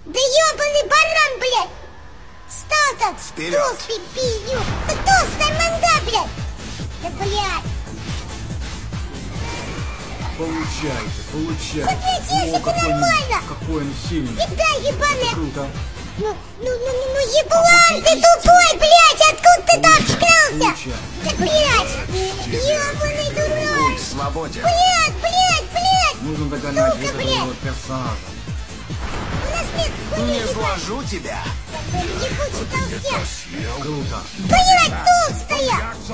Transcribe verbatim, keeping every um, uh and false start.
Да ёбаный баран, блядь! Стал там толстый пиздюк! Да толстая манда, блядь! Да, блядь! Получайте, получайте. Вот, блядь, если бы нормально! Какой он сильный. Еда ебаная! Круто. Ну, ну, ну, ну, ну, еблан ты тупой, блядь! Откуда ты там вскрылся? Да, блядь! Ёбаный дурак! Свободен. Блядь, блядь, блядь! Нужно догонать Сука, этого блядь! вот персонажа. У нас нет хуйни, Не ебать! сложу тебя. Ебучий толстяк! Круто. Блядь, толстая!